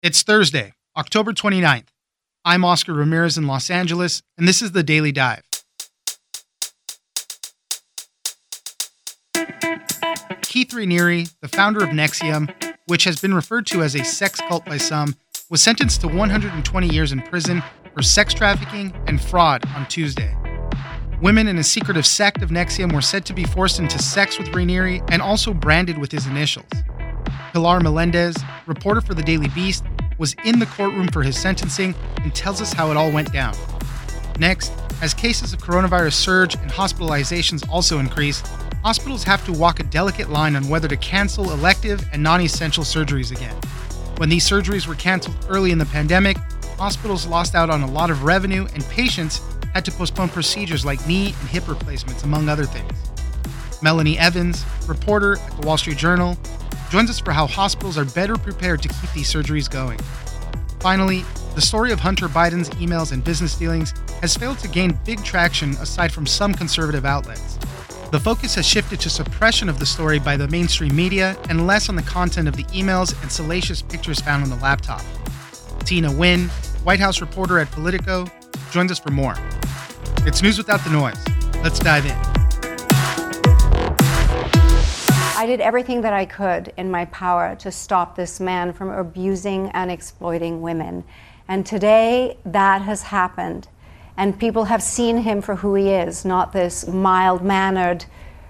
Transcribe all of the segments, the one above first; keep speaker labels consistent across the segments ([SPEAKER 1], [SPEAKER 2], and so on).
[SPEAKER 1] It's Thursday, October 29th. I'm Oscar Ramirez in Los Angeles, and this is the Daily Dive. Keith Raniere, the founder of NXIVM, which has been referred to as a sex cult by some, was sentenced to 120 years in prison for sex trafficking and fraud on Tuesday. Women in a secretive sect of NXIVM were said to be forced into sex with Raniere and also branded with his initials. Pilar Melendez, reporter for the Daily Beast, was in the courtroom for his sentencing and tells us how it all went down. Next, as cases of coronavirus surge and hospitalizations also increase, hospitals have to walk a delicate line on whether to cancel elective and non-essential surgeries again. When these surgeries were canceled early in the pandemic, hospitals lost out on a lot of revenue and patients had to postpone procedures like knee and hip replacements, among other things. Melanie Evans, reporter at the Wall Street Journal, joins us for how hospitals are better prepared to keep these surgeries going. Finally, the story of Hunter Biden's emails and business dealings has failed to gain big traction aside from some conservative outlets. The focus has shifted to suppression of the story by the mainstream media and less on the content of the emails and salacious pictures found on the laptop. Tina Nguyen, White House reporter at Politico, joins us for more. It's news without the noise. Let's dive in.
[SPEAKER 2] I did everything that I could in my power to stop this man from abusing and exploiting women. And today that has happened. And people have seen him for who he is, not this mild-mannered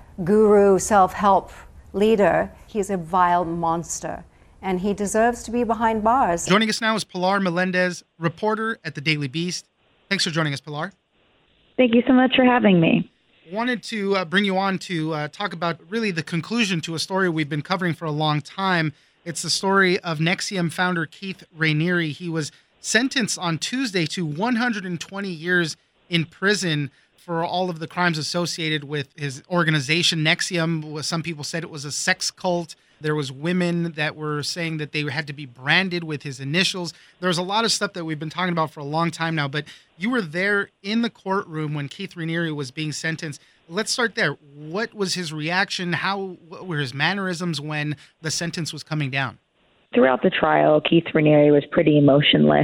[SPEAKER 2] guru self-help leader. He's a vile monster, and he deserves to be behind bars.
[SPEAKER 1] Joining us now is Pilar Melendez, reporter at the Daily Beast. Thanks for joining us, Pilar.
[SPEAKER 3] Thank you so much for having me.
[SPEAKER 1] Wanted to bring you on to talk about really the conclusion to a story we've been covering for a long time. It's the story of NXIVM founder Keith Raniere. He was sentenced on Tuesday to 120 years in prison for all of the crimes associated with his organization. NXIVM, some people said it was a sex cult. There was women that were saying that they had to be branded with his initials. There's a lot of stuff that we've been talking about for a long time now, but you were there in the courtroom when Keith Raniere was being sentenced. Let's start there. What was his reaction? What were his mannerisms when the sentence was coming down?
[SPEAKER 3] Throughout the trial, Keith Raniere was pretty emotionless.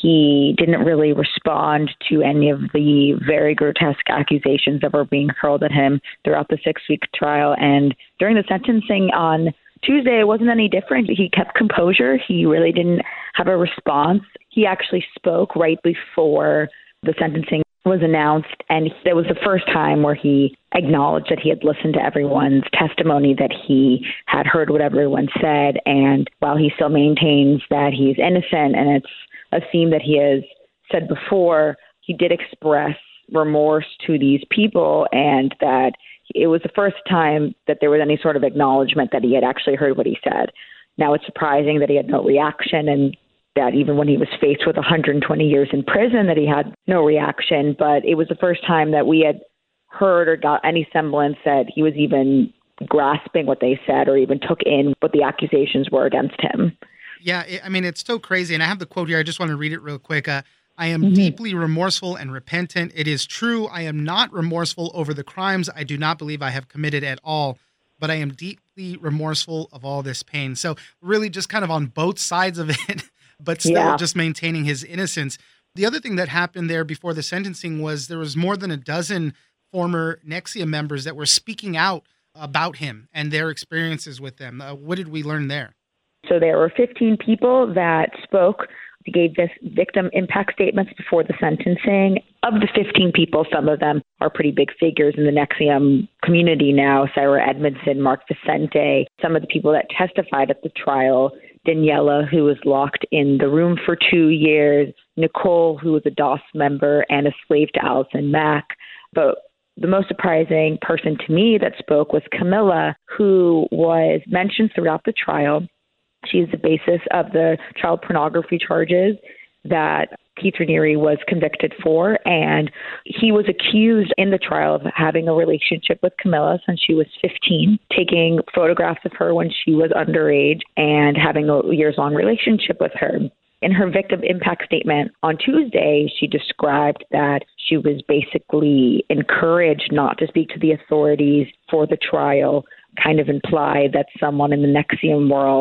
[SPEAKER 3] He didn't really respond to any of the very grotesque accusations that were being hurled at him throughout the 6-week trial. And during the sentencing on Tuesday, it wasn't any different. He kept composure. He really didn't have a response. He actually spoke right before the sentencing was announced, and it was the first time where he acknowledged that he had listened to everyone's testimony, that he had heard what everyone said, and while he still maintains that he's innocent, and it's a theme that he has said before, he did express remorse to these people, and that it was the first time that there was any sort of acknowledgement that he had actually heard what he said. Now, it's surprising that he had no reaction, and that even when he was faced with 120 years in prison, that he had no reaction. But it was the first time that we had heard or got any semblance that he was even grasping what they said or even took in what the accusations were against him.
[SPEAKER 1] Yeah, it's so crazy. And I have the quote here. I just want to read it real quick. I am deeply remorseful and repentant. It is true. I am not remorseful over the crimes I do not believe I have committed at all, but I am deeply remorseful of all this pain. So really just kind of on both sides of it, but still just maintaining his innocence. The other thing that happened there before the sentencing was there was more than a dozen former NXIVM members that were speaking out about him and their experiences with them. What did we learn there?
[SPEAKER 3] So there were 15 people that spoke. They gave this victim impact statements before the sentencing. Of the 15 people, some of them are pretty big figures in the NXIVM community now. Sarah Edmondson, Mark Vicente, some of the people that testified at the trial, Daniela, who was locked in the room for 2 years, Nicole, who was a DOS member and a slave to Allison Mack. But the most surprising person to me that spoke was Camilla, who was mentioned throughout the trial. She's the basis of the child pornography charges that Keith Raniere was convicted for, and he was accused in the trial of having a relationship with Camilla since she was 15, taking photographs of her when she was underage, and having a years-long relationship with her. In her victim impact statement on Tuesday, she described that she was basically encouraged not to speak to the authorities for the trial, kind of implied that someone in the NXIVM world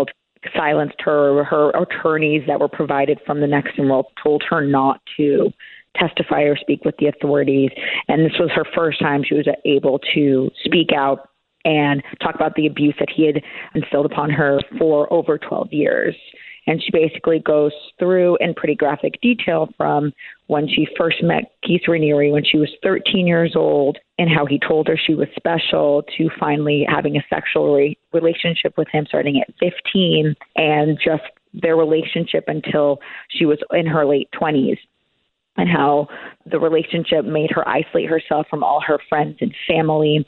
[SPEAKER 3] silenced her. Her attorneys that were provided from the NXIVM role told her not to testify or speak with the authorities. And this was her first time she was able to speak out and talk about the abuse that he had instilled upon her for over 12 years. And she basically goes through in pretty graphic detail from when she first met Keith Raniere when she was 13 years old and how he told her she was special, to finally having a sexual relationship with him starting at 15, and just their relationship until she was in her late 20s, and how the relationship made her isolate herself from all her friends and family.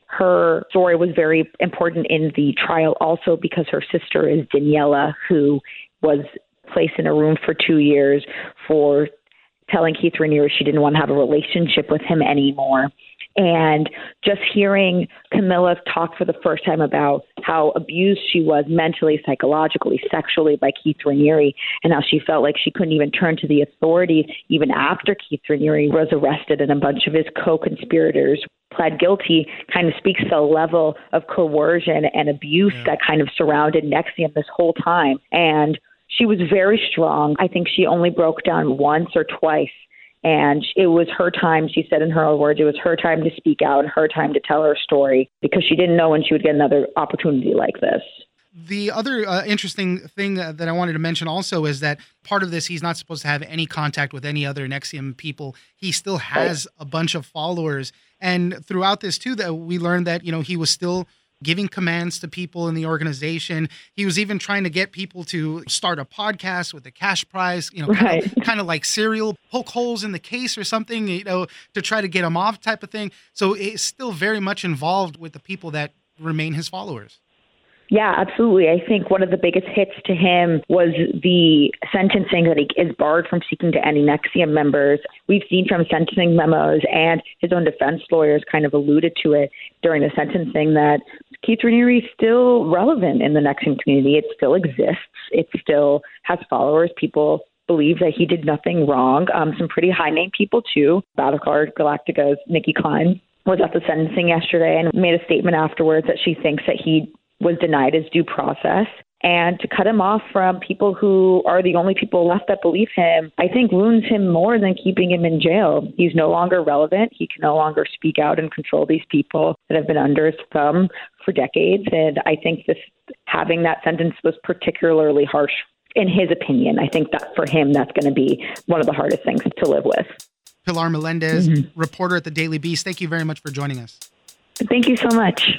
[SPEAKER 3] Her story was very important in the trial also because her sister is Daniela, who was placed in a room for 2 years for telling Keith Raniere she didn't want to have a relationship with him anymore. And just hearing Camilla talk for the first time about how abused she was mentally, psychologically, sexually by Keith Raniere, and how she felt like she couldn't even turn to the authorities even after Keith Raniere was arrested and a bunch of his co-conspirators pled guilty, kind of speaks to the level of coercion and abuse that kind of surrounded NXIVM this whole time. And she was very strong. I think she only broke down once or twice. And it was her time, she said in her own words, it was her time to speak out, her time to tell her story, because she didn't know when she would get another opportunity like this.
[SPEAKER 1] The other interesting thing that I wanted to mention also is that part of this, he's not supposed to have any contact with any other NXIVM people. He still has a bunch of followers. And throughout this, too, that we learned that, he was still giving commands to people in the organization. He was even trying to get people to start a podcast with a cash prize, kind of like Serial, poke holes in the case or something, to try to get him off type of thing. So it's still very much involved with the people that remain his followers.
[SPEAKER 3] Yeah, absolutely. I think one of the biggest hits to him was the sentencing that he is barred from speaking to any NXIVM members. We've seen from sentencing memos, and his own defense lawyers kind of alluded to it during the sentencing, that Keith Raniere is still relevant in the NXIVM community. It still exists. It still has followers. People believe that he did nothing wrong. Some pretty high-name people, too. Battlestar Galactica's Nikki Klein was at the sentencing yesterday and made a statement afterwards that she thinks that he was denied his due process. And to cut him off from people who are the only people left that believe him, I think wounds him more than keeping him in jail. He's no longer relevant. He can no longer speak out and control these people that have been under his thumb for decades. And I think having that sentence was particularly harsh in his opinion. I think that for him, that's going to be one of the hardest things to live with.
[SPEAKER 1] Pilar Melendez, reporter at the Daily Beast, thank you very much for joining us.
[SPEAKER 3] Thank you so much.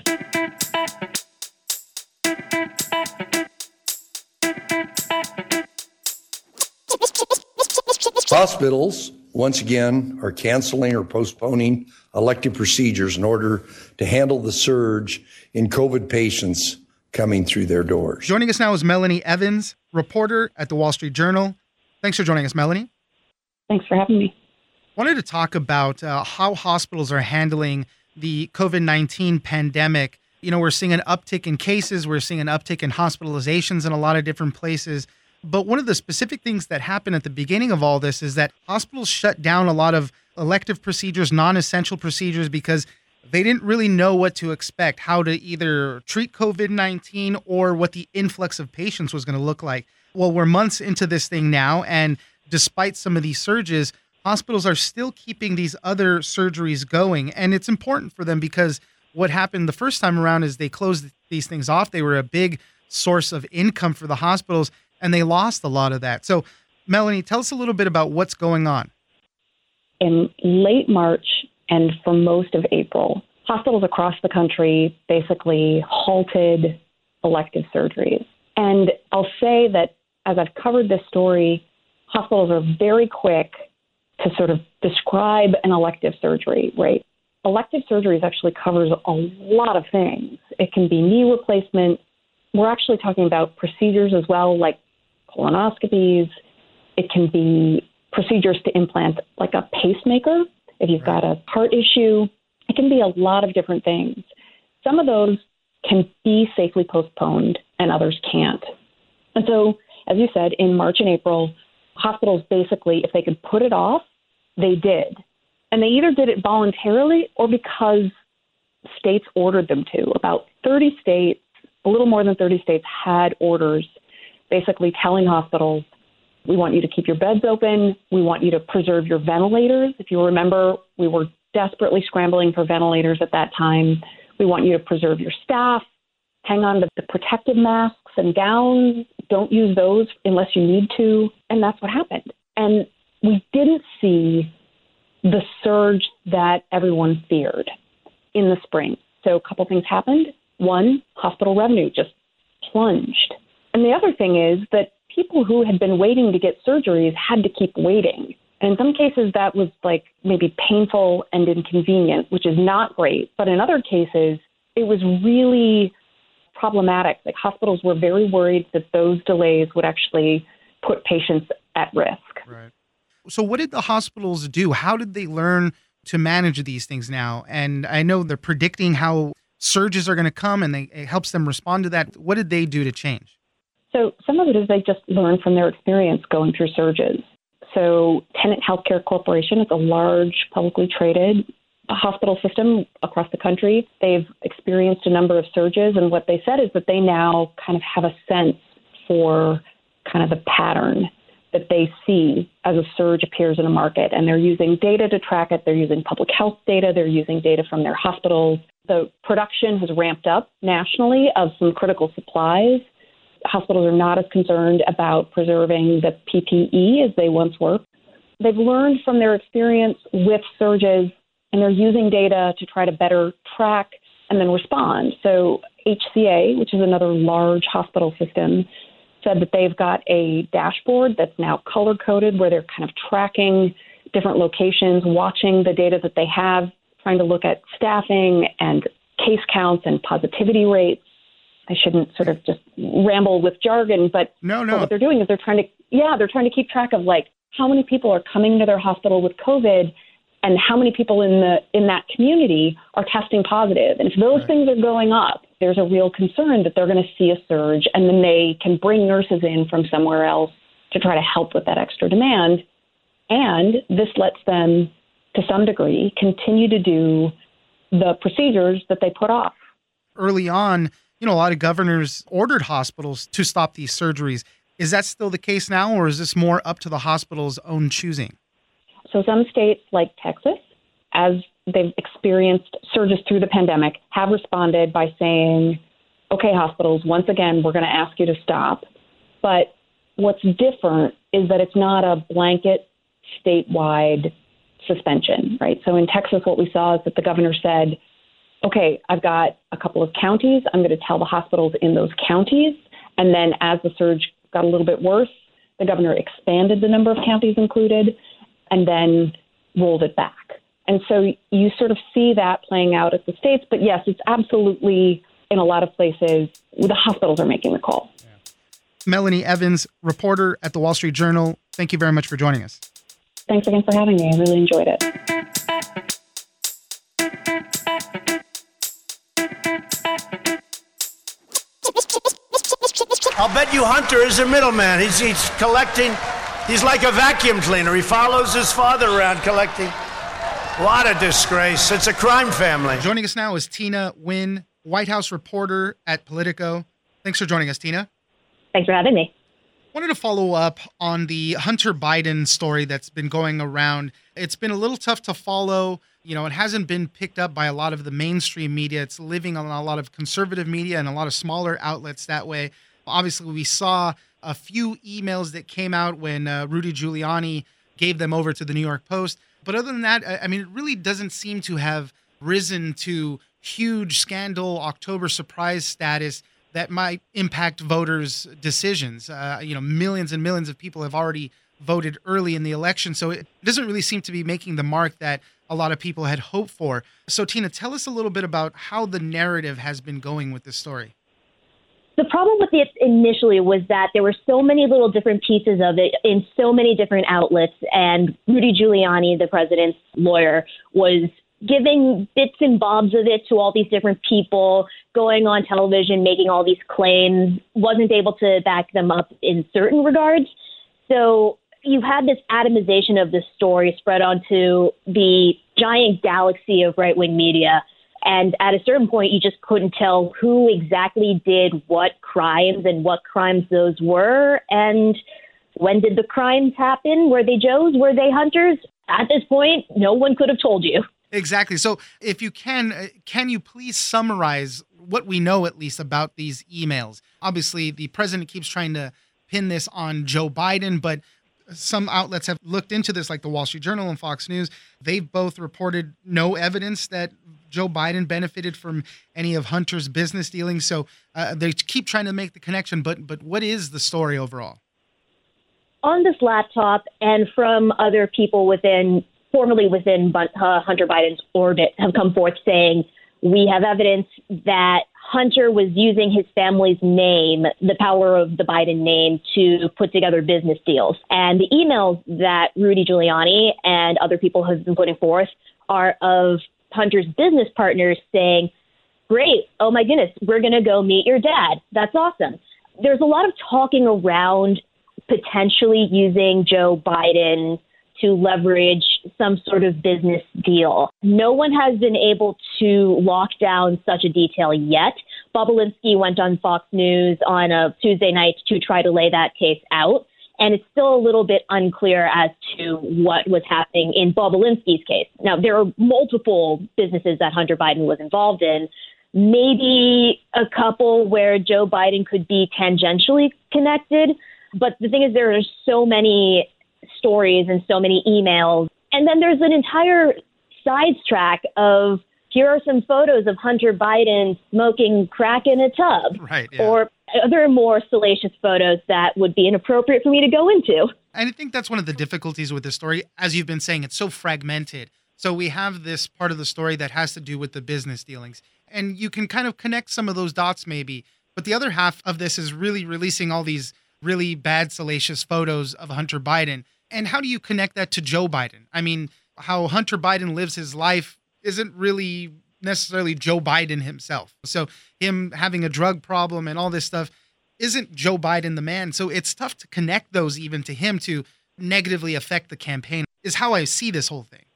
[SPEAKER 4] Hospitals, once again, are canceling or postponing elective procedures in order to handle the surge in COVID patients coming through their doors.
[SPEAKER 1] Joining us now is Melanie Evans, reporter at the Wall Street Journal. Thanks for joining us, Melanie.
[SPEAKER 5] Thanks for having me.
[SPEAKER 1] Wanted to talk about how hospitals are handling the COVID-19 pandemic. We're seeing an uptick in cases. We're seeing an uptick in hospitalizations in a lot of different places. But one of the specific things that happened at the beginning of all this is that hospitals shut down a lot of elective procedures, non-essential procedures, because they didn't really know what to expect, how to either treat COVID-19 or what the influx of patients was going to look like. Well, we're months into this thing now, and despite some of these surges, hospitals are still keeping these other surgeries going. And it's important for them because what happened the first time around is they closed these things off. They were a big source of income for the hospitals, and they lost a lot of that. So, Melanie, tell us a little bit about what's going on.
[SPEAKER 5] In late March and for most of April, hospitals across the country basically halted elective surgeries. And I'll say that as I've covered this story, hospitals are very quick to sort of describe an elective surgery, right? Elective surgeries actually covers a lot of things. It can be knee replacement. We're actually talking about procedures as well, like colonoscopies. It can be procedures to implant like a pacemaker if you've got a heart issue. It can be a lot of different things. Some of those can be safely postponed and others can't. And so, as you said, in March and April, hospitals basically, if they could put it off, they did. And they either did it voluntarily or because states ordered them to. About 30 states, a little more than 30 states had orders basically telling hospitals, we want you to keep your beds open. We want you to preserve your ventilators. If you remember, we were desperately scrambling for ventilators at that time. We want you to preserve your staff. Hang on to the protective masks and gowns. Don't use those unless you need to. And that's what happened. And we didn't see the surge that everyone feared in the spring. So a couple things happened. One, hospital revenue just plunged. And the other thing is that people who had been waiting to get surgeries had to keep waiting. And in some cases, that was like maybe painful and inconvenient, which is not great. But in other cases, it was really problematic. Like hospitals were very worried that those delays would actually put patients at risk.
[SPEAKER 1] Right. So what did the hospitals do? How did they learn to manage these things now? And I know they're predicting how surges are going to come, and it helps them respond to that. What did they do to change?
[SPEAKER 5] So some of it is they just learn from their experience going through surges. So Tenet Healthcare Corporation is a large publicly traded hospital system across the country. They've experienced a number of surges, and what they said is that they now kind of have a sense for kind of the pattern that they see as a surge appears in a market. And they're using data to track it. They're using public health data. They're using data from their hospitals. The production has ramped up nationally of some critical supplies. Hospitals are not as concerned about preserving the PPE as they once were. They've learned from their experience with surges, and they're using data to try to better track and then respond. So HCA, which is another large hospital system, said that they've got a dashboard that's now color-coded where they're kind of tracking different locations, watching the data that they have, trying to look at staffing and case counts and positivity rates. I shouldn't sort of just ramble with jargon, but what they're doing is they're trying to keep track of like how many people are coming to their hospital with COVID and how many people in that community are testing positive. And if those things are going up, there's a real concern that they're going to see a surge, and then they can bring nurses in from somewhere else to try to help with that extra demand. And this lets them, to some degree, continue to do the procedures that they put off.
[SPEAKER 1] Early on, a lot of governors ordered hospitals to stop these surgeries. Is that still the case now, or is this more up to the hospital's own choosing?
[SPEAKER 5] So some states like Texas, as they've experienced surges through the pandemic, have responded by saying, okay, hospitals, once again, we're going to ask you to stop. But what's different is that it's not a blanket statewide suspension, right? So in Texas, what we saw is that the governor said, okay, I've got a couple of counties. I'm going to tell the hospitals in those counties. And then as the surge got a little bit worse, the governor expanded the number of counties included and then rolled it back. And so you sort of see that playing out at the states. But yes, it's absolutely, in a lot of places, the hospitals are making the call.
[SPEAKER 1] Yeah. Melanie Evans, reporter at the Wall Street Journal, thank you very much for joining us.
[SPEAKER 5] Thanks again for having me. I really enjoyed it.
[SPEAKER 6] I'll bet you Hunter is a middleman. He's collecting. He's like a vacuum cleaner. He follows his father around collecting. What a disgrace. It's a crime family.
[SPEAKER 1] Joining us now is Tina Nguyen, White House reporter at Politico. Thanks for joining us, Tina.
[SPEAKER 7] Thanks for having me.
[SPEAKER 1] Wanted to follow up on the Hunter Biden story that's been going around. It's been a little tough to follow. It hasn't been picked up by a lot of the mainstream media. It's living on a lot of conservative media and a lot of smaller outlets that way. Obviously, we saw a few emails that came out when Rudy Giuliani gave them over to the New York Post. But other than that, it really doesn't seem to have risen to huge scandal, October surprise status that might impact voters' decisions. Millions and millions of people have already voted early in the election. So it doesn't really seem to be making the mark that a lot of people had hoped for. So Tina, tell us a little bit about how the narrative has been going with this story.
[SPEAKER 7] The problem with it initially was that there were so many little different pieces of it in so many different outlets, and Rudy Giuliani, the president's lawyer, was giving bits and bobs of it to all these different people, going on television, making all these claims, wasn't able to back them up in certain regards. So you had this atomization of the story spread onto the giant galaxy of right-wing media. And at a certain point, you just couldn't tell who exactly did what crimes and what crimes those were. And when did the crimes happen? Were they Joes? Were they Hunters? At this point, no one could have told you.
[SPEAKER 1] Exactly. So if you can you please summarize what we know at least about these emails? Obviously, the president keeps trying to pin this on Joe Biden, but some outlets have looked into this, like the Wall Street Journal and Fox News. They've both reported no evidence that Joe Biden benefited from any of Hunter's business dealings. So they keep trying to make the connection. But what is the story overall?
[SPEAKER 7] On this laptop and from other people formerly within Hunter Biden's orbit have come forth saying, we have evidence that Hunter was using his family's name, the power of the Biden name, to put together business deals. And the emails that Rudy Giuliani and other people have been putting forth are of Hunter's business partners saying, great, oh my goodness, we're going to go meet your dad. That's awesome. There's a lot of talking around potentially using Joe Biden to leverage some sort of business deal. No one has been able to lock down such a detail yet. Bobulinski went on Fox News on a Tuesday night to try to lay that case out, and it's still a little bit unclear as to what was happening in Bobulinski's case. Now, there are multiple businesses that Hunter Biden was involved in, maybe a couple where Joe Biden could be tangentially connected, but the thing is there are so many stories and so many emails. And then there's an entire sidetrack of here are some photos of Hunter Biden smoking crack in a tub,
[SPEAKER 1] right, yeah.
[SPEAKER 7] Or other more salacious photos that would be inappropriate for me to go into.
[SPEAKER 1] And I think that's one of the difficulties with this story. As you've been saying, it's so fragmented. So we have this part of the story that has to do with the business dealings. And you can kind of connect some of those dots maybe. But the other half of this is really releasing all these really bad, salacious photos of Hunter Biden. And how do you connect that to Joe Biden? I mean, how Hunter Biden lives his life isn't really necessarily Joe Biden himself. So him having a drug problem and all this stuff isn't Joe Biden the man. So it's tough to connect those even to him to negatively affect the campaign, is how I see this whole thing.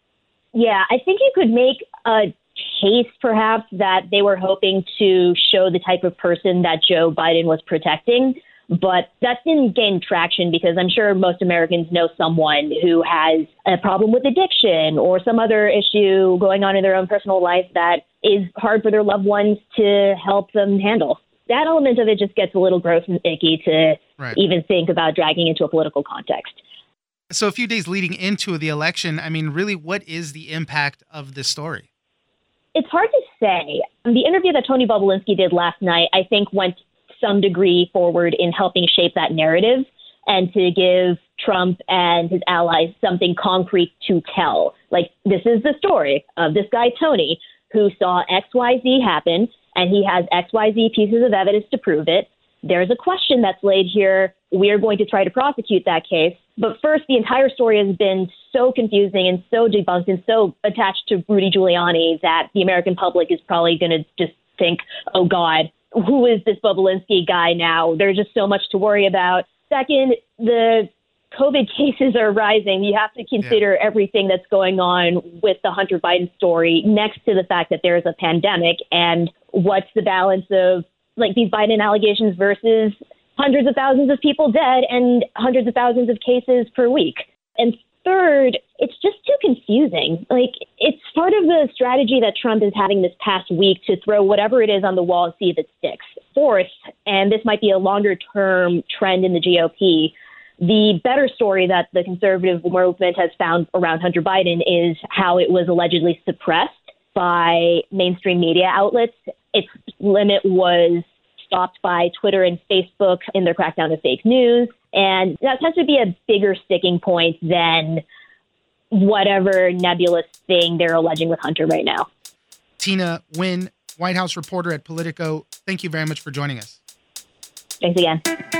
[SPEAKER 7] Yeah, I think you could make a case perhaps that they were hoping to show the type of person that Joe Biden was protecting. But that didn't gain traction because I'm sure most Americans know someone who has a problem with addiction or some other issue going on in their own personal life that is hard for their loved ones to help them handle. That element of it just gets a little gross and icky to even think about dragging into a political context.
[SPEAKER 1] So a few days leading into the election, I mean, really, what is the impact of this story?
[SPEAKER 7] It's hard to say. The interview that Tony Bobulinski did last night, I think, went some degree forward in helping shape that narrative and to give Trump and his allies something concrete to tell. Like, this is the story of this guy, Tony, who saw XYZ happen, and he has XYZ pieces of evidence to prove it. There's a question that's laid here. We're going to try to prosecute that case. But first, the entire story has been so confusing and so debunked and so attached to Rudy Giuliani that the American public is probably going to just think, oh, God, who is this Bobulinski guy now? There's just so much to worry about. Second, the COVID cases are rising. You have to consider everything that's going on with the Hunter Biden story next to the fact that there is a pandemic, and what's the balance of like these Biden allegations versus hundreds of thousands of people dead and hundreds of thousands of cases per week. And third, it's just too confusing. Like, it's part of the strategy that Trump is having this past week to throw whatever it is on the wall and see if it sticks. Fourth, and this might be a longer-term trend in the GOP, the better story that the conservative movement has found around Hunter Biden is how it was allegedly suppressed by mainstream media outlets. Its limit was stopped by Twitter and Facebook in their crackdown of fake news. And that tends to be a bigger sticking point than whatever nebulous thing they're alleging with Hunter right now.
[SPEAKER 1] Tina Nguyen, White House reporter at Politico, thank you very much for joining us.
[SPEAKER 7] Thanks again.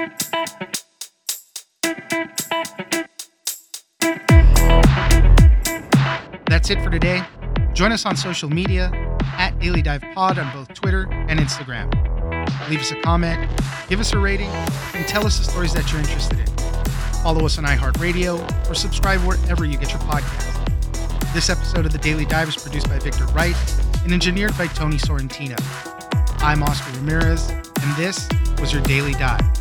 [SPEAKER 1] That's it for today. Join us on social media at Daily Dive Pod on both Twitter and Instagram. Leave us a comment, give us a rating, and tell us the stories that you're interested in. Follow us on iHeartRadio or subscribe wherever you get your podcasts. This episode of The Daily Dive is produced by Victor Wright. and engineered by Tony Sorrentino. I'm Oscar Ramirez, and this was your Daily Dive.